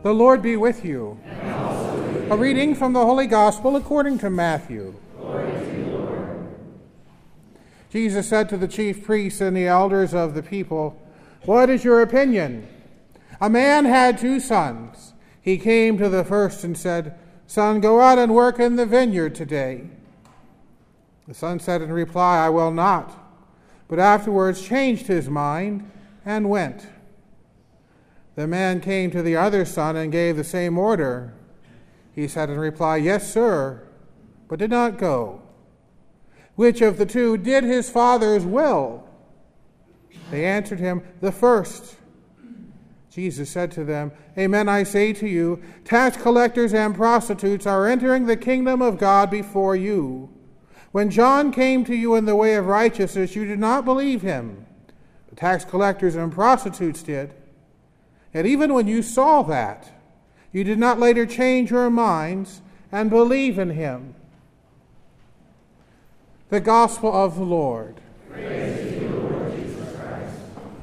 The Lord be with you. And also with you. A reading from the Holy Gospel according to Matthew. Glory to you, Lord. Jesus said to the chief priests and the elders of the people, "What is your opinion? A man had 2 sons. He came to the first and said, 'Son, go out and work in the vineyard today.' The son said in reply, 'I will not,' but afterwards changed his mind and went. The man came to the other son and gave the same order. He said in reply, 'Yes, sir,' but did not go. Which of the 2 did his father's will?" They answered him, "The first." Jesus said to them, "Amen, I say to you, tax collectors and prostitutes are entering the kingdom of God before you. When John came to you in the way of righteousness, you did not believe him. The tax collectors and prostitutes did. Yet even when you saw that, you did not later change your minds and believe in him." The Gospel of the Lord. Praise to you, Lord Jesus Christ.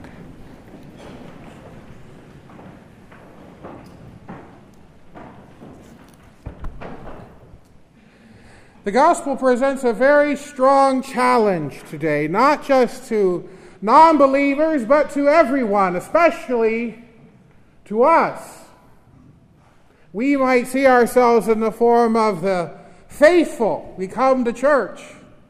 The Gospel presents a very strong challenge today, not just to non-believers, but to everyone, especially to us. We might see ourselves in the form of the faithful. We come to church.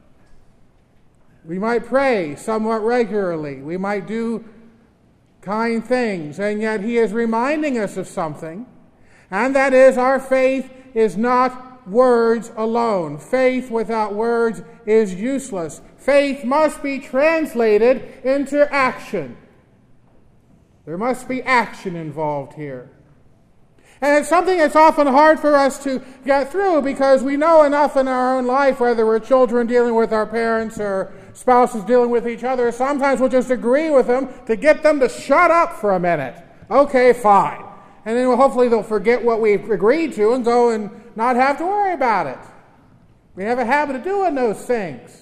We might pray somewhat regularly. We might do kind things. And yet he is reminding us of something, and that is our faith is not words alone. Faith without words is useless. Faith must be translated into action. There must be action involved here. And it's something that's often hard for us to get through because we know enough in our own life, whether we're children dealing with our parents or spouses dealing with each other, sometimes we'll just agree with them to get them to shut up for a minute. Okay, fine. And then hopefully they'll forget what we've agreed to and go and not have to worry about it. We have a habit of doing those things.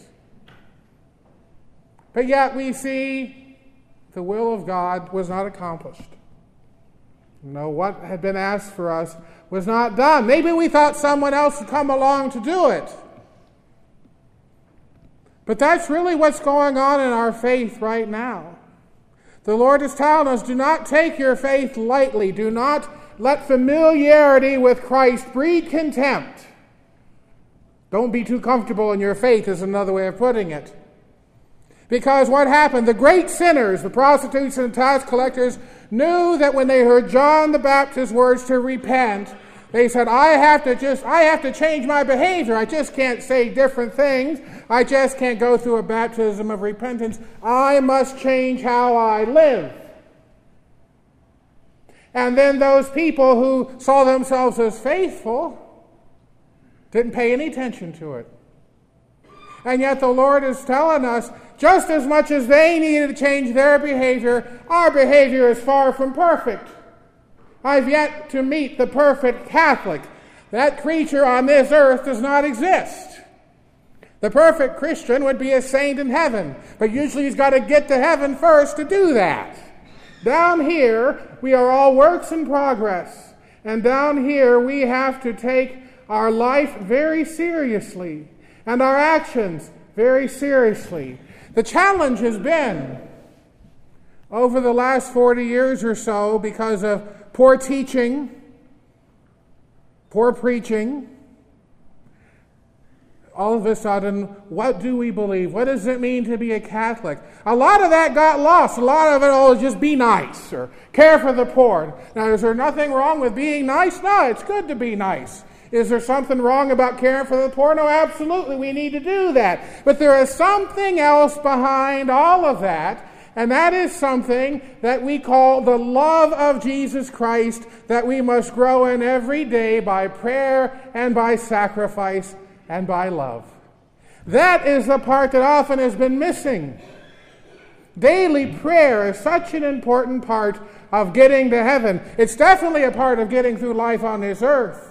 But yet we see the will of God was not accomplished. No, what had been asked for us was not done. Maybe we thought someone else would come along to do it. But that's really what's going on in our faith right now. The Lord is telling us, do not take your faith lightly. Do not let familiarity with Christ breed contempt. Don't be too comfortable in your faith is another way of putting it. Because what happened? The great sinners, the prostitutes and tax collectors, knew that when they heard John the Baptist's words to repent, they said, I have to change my behavior. I just can't say different things. I just can't go through a baptism of repentance. I must change how I live. And then those people who saw themselves as faithful didn't pay any attention to it. And yet the Lord is telling us, just as much as they needed to change their behavior, our behavior is far from perfect. I've yet to meet the perfect Catholic. That creature on this earth does not exist. The perfect Christian would be a saint in heaven, but usually he's got to get to heaven first to do that. Down here, we are all works in progress, and down here we have to take our life very seriously, and our actions very seriously. The challenge has been, over the last 40 years or so, because of poor teaching, poor preaching, all of a sudden, what do we believe? What does it mean to be a Catholic? A lot of that got lost. A lot of it, just be nice or care for the poor. Now, is there nothing wrong with being nice? No, it's good to be nice. Is there something wrong about caring for the poor? No, absolutely, we need to do that. But there is something else behind all of that, and that is something that we call the love of Jesus Christ that we must grow in every day by prayer and by sacrifice and by love. That is the part that often has been missing. Daily prayer is such an important part of getting to heaven. It's definitely a part of getting through life on this earth.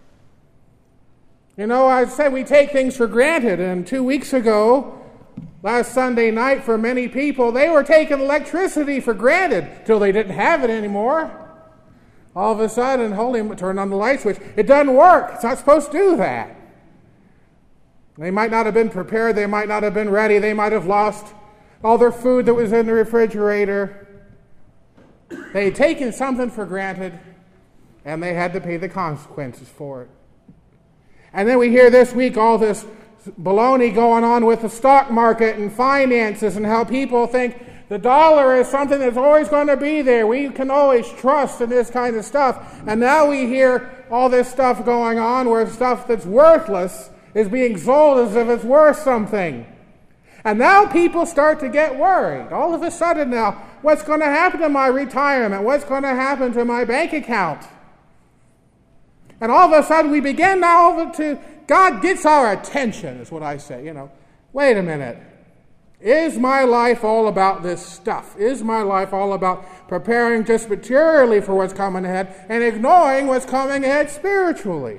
You know, I said we take things for granted, and 2 weeks ago, last Sunday night, for many people, they were taking electricity for granted till they didn't have it anymore. All of a sudden, turn on the light switch. It doesn't work. It's not supposed to do that. They might not have been prepared. They might not have been ready. They might have lost all their food that was in the refrigerator. They had taken something for granted, and they had to pay the consequences for it. And then we hear this week all this baloney going on with the stock market and finances and how people think the dollar is something that's always going to be there. We can always trust in this kind of stuff. And now we hear all this stuff going on where stuff that's worthless is being sold as if it's worth something. And now people start to get worried. All of a sudden now, what's going to happen to my retirement? What's going to happen to my bank account? And all of a sudden we begin now to, God gets our attention, is what I say. Wait a minute. Is my life all about this stuff? Is my life all about preparing just materially for what's coming ahead and ignoring what's coming ahead spiritually?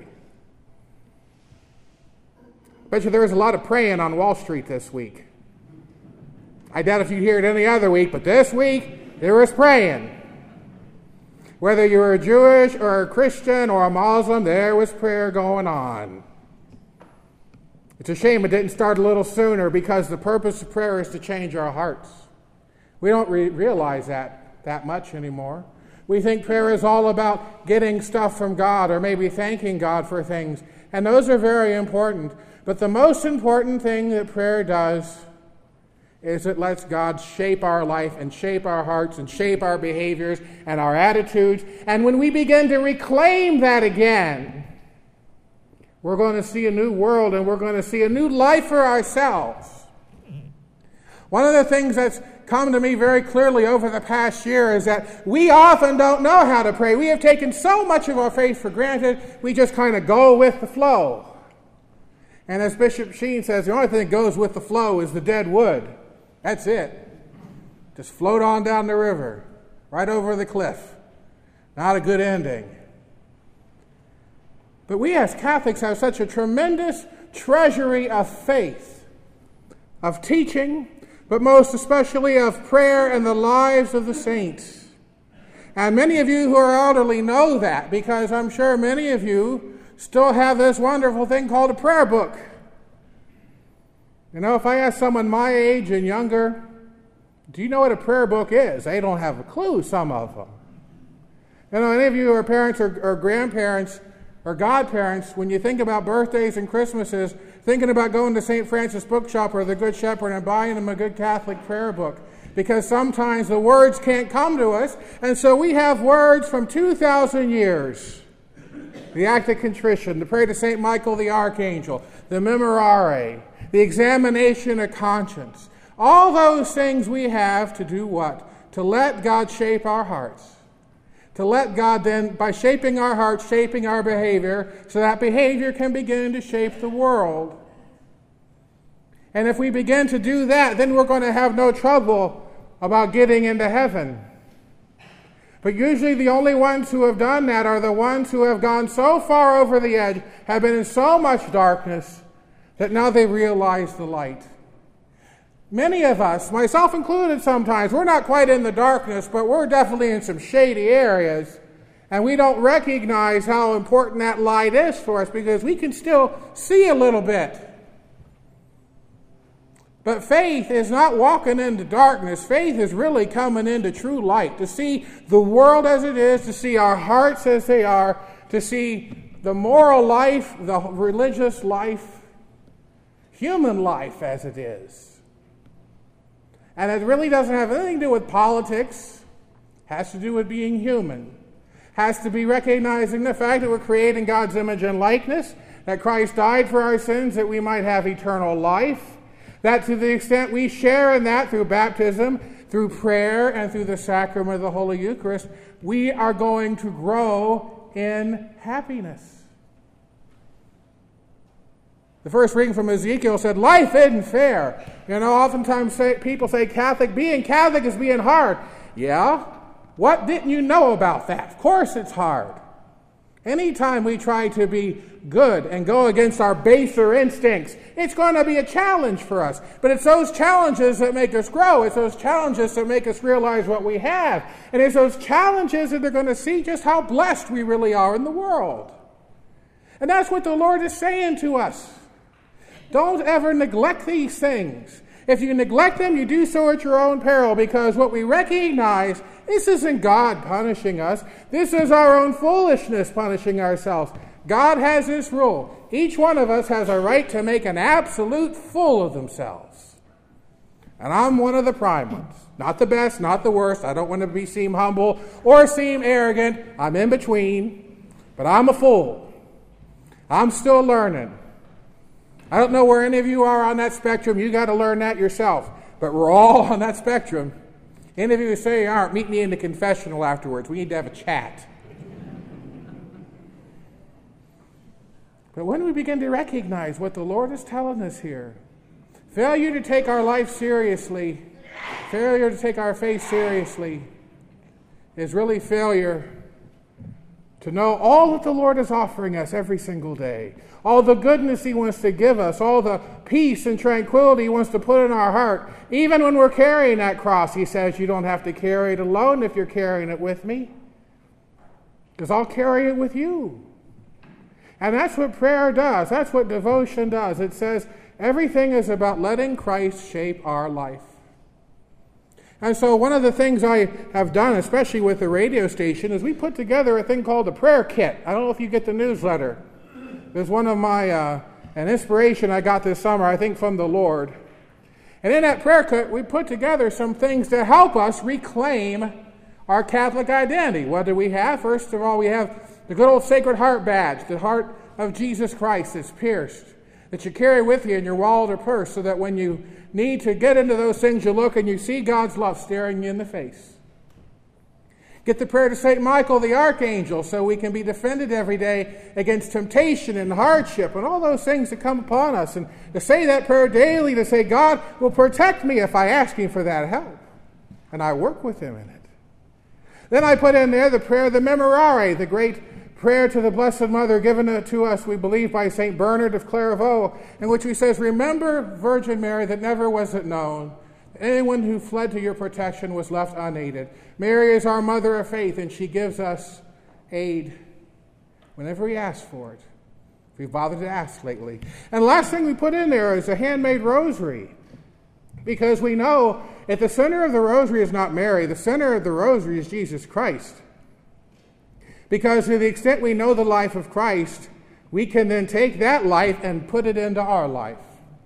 Bet you there was a lot of praying on Wall Street this week. I doubt if you hear it any other week, but this week there was praying. Whether you were a Jewish or a Christian or a Muslim, there was prayer going on. It's a shame it didn't start a little sooner, because the purpose of prayer is to change our hearts. We don't realize that much anymore. We think prayer is all about getting stuff from God or maybe thanking God for things, and those are very important. But the most important thing that prayer does is it lets God shape our life and shape our hearts and shape our behaviors and our attitudes. And when we begin to reclaim that again, we're going to see a new world and we're going to see a new life for ourselves. One of the things that's come to me very clearly over the past year is that we often don't know how to pray. We have taken so much of our faith for granted, we just kind of go with the flow. And as Bishop Sheen says, the only thing that goes with the flow is the dead wood. That's it. Just float on down the river, right over the cliff. Not a good ending. But we as Catholics have such a tremendous treasury of faith, of teaching, but most especially of prayer and the lives of the saints. And many of you who are elderly know that, because I'm sure many of you still have this wonderful thing called a prayer book. If I ask someone my age and younger, do you know what a prayer book is? They don't have a clue, some of them. Any of you who are parents or grandparents or godparents, when you think about birthdays and Christmases, thinking about going to St. Francis Bookshop or the Good Shepherd and buying them a good Catholic prayer book, because sometimes the words can't come to us, and so we have words from 2,000 years. The Act of Contrition, the Prayer to St. Michael the Archangel, the Memorare, the Examination of Conscience. All those things we have to do what? To let God shape our hearts. To let God then, by shaping our hearts, shaping our behavior, so that behavior can begin to shape the world. And if we begin to do that, then we're going to have no trouble about getting into heaven. But usually the only ones who have done that are the ones who have gone so far over the edge, have been in so much darkness, that now they realize the light. Many of us, myself included sometimes, we're not quite in the darkness, but we're definitely in some shady areas, and we don't recognize how important that light is for us, because we can still see a little bit. But faith is not walking into darkness. Faith is really coming into true light, to see the world as it is, to see our hearts as they are, to see the moral life, the religious life, human life as it is. And it really doesn't have anything to do with politics. It has to do with being human. It has to be recognizing the fact that we're created in God's image and likeness, that Christ died for our sins that we might have eternal life, that to the extent we share in that through baptism, through prayer, and through the sacrament of the Holy Eucharist, we are going to grow in happiness. The first reading from Ezekiel said, life isn't fair. Oftentimes people say being Catholic is being hard. Yeah? What didn't you know about that? Of course it's hard. Anytime we try to be good and go against our baser instincts, it's going to be a challenge for us. But it's those challenges that make us grow. It's those challenges that make us realize what we have. And it's those challenges that are going to see just how blessed we really are in the world. And that's what the Lord is saying to us. Don't ever neglect these things. If you neglect them, you do so at your own peril, because what we recognize, this isn't God punishing us. This is our own foolishness punishing ourselves. God has this rule. Each one of us has a right to make an absolute fool of themselves. And I'm one of the prime ones. Not the best, not the worst. I don't want to seem humble or seem arrogant. I'm in between. But I'm a fool. I'm still learning. I don't know where any of you are on that spectrum. You got to learn that yourself. But we're all on that spectrum. Any of you who say you aren't, meet me in the confessional afterwards. We need to have a chat. But when we begin to recognize what the Lord is telling us here, failure to take our life seriously, failure to take our faith seriously, is really failure to know all that the Lord is offering us every single day. All the goodness He wants to give us, all the peace and tranquility He wants to put in our heart. Even when we're carrying that cross, He says, you don't have to carry it alone if you're carrying it with me, because I'll carry it with you. And that's what prayer does. That's what devotion does. It says everything is about letting Christ shape our life. And so one of the things I have done, especially with the radio station, is we put together a thing called the prayer kit. I don't know if you get the newsletter. There's one of my, an inspiration I got this summer, I think from the Lord. And in that prayer kit, we put together some things to help us reclaim our Catholic identity. What do we have? First of all, we have the good old Sacred Heart badge, the heart of Jesus Christ that's pierced, that you carry with you in your wallet or purse, so that when you need to get into those things, you look and you see God's love staring you in the face. Get the prayer to St. Michael the Archangel, so we can be defended every day against temptation and hardship and all those things that come upon us. And to say that prayer daily, to say, God will protect me if I ask Him for that help. And I work with Him in it. Then I put in there the prayer of the Memorare, the great prayer to the Blessed Mother given to us, we believe, by St. Bernard of Clairvaux, in which he says, remember, Virgin Mary, that never was it known anyone who fled to your protection was left unaided. Mary is our mother of faith, and she gives us aid whenever we ask for it. If we've bothered to ask lately. And the last thing we put in there is a handmade rosary. Because we know at the center of the rosary is not Mary. The center of the rosary is Jesus Christ. Because to the extent we know the life of Christ, we can then take that life and put it into our life.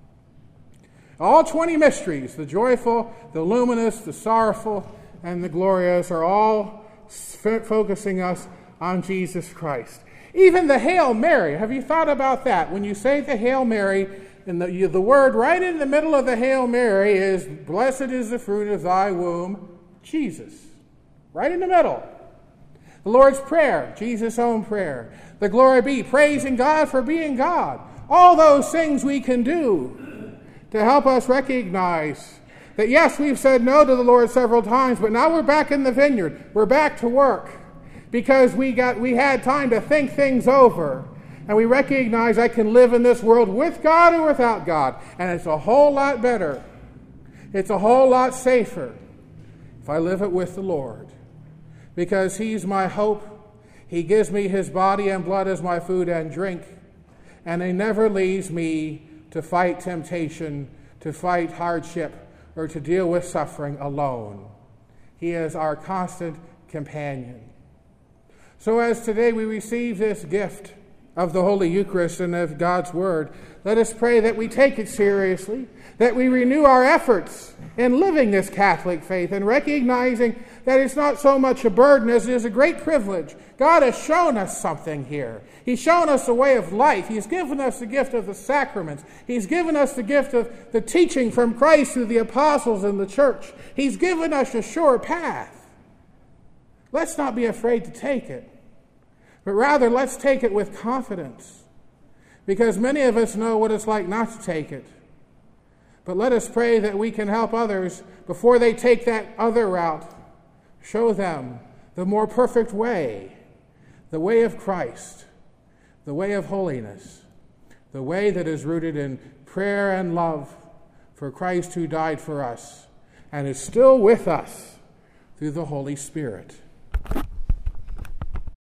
All 20 mysteries, the joyful, the luminous, the sorrowful, and the glorious, are all focusing us on Jesus Christ. Even the Hail Mary, have you thought about that? When you say the Hail Mary, and the word right in the middle of the Hail Mary is, blessed is the fruit of thy womb, Jesus. Right in the middle. The Lord's Prayer, Jesus' own prayer. The Glory Be, praising God for being God. All those things we can do to help us recognize that, yes, we've said no to the Lord several times, but now we're back in the vineyard. We're back to work because we had time to think things over. And we recognize I can live in this world with God or without God. And it's a whole lot better. It's a whole lot safer if I live it with the Lord. Because He's my hope. He gives me His body and blood as my food and drink. And He never leaves me to fight temptation, to fight hardship, or to deal with suffering alone. He is our constant companion. So as today we receive this gift of the Holy Eucharist and of God's Word, let us pray that we take it seriously, that we renew our efforts in living this Catholic faith and recognizing that it's not so much a burden as it is a great privilege. God has shown us something here. He's shown us a way of life. He's given us the gift of the sacraments. He's given us the gift of the teaching from Christ through the apostles and the church. He's given us a sure path. Let's not be afraid to take it, but rather let's take it with confidence, because many of us know what it's like not to take it. But let us pray that we can help others before they take that other route. Show them the more perfect way, the way of Christ, the way of holiness, the way that is rooted in prayer and love for Christ who died for us and is still with us through the Holy Spirit.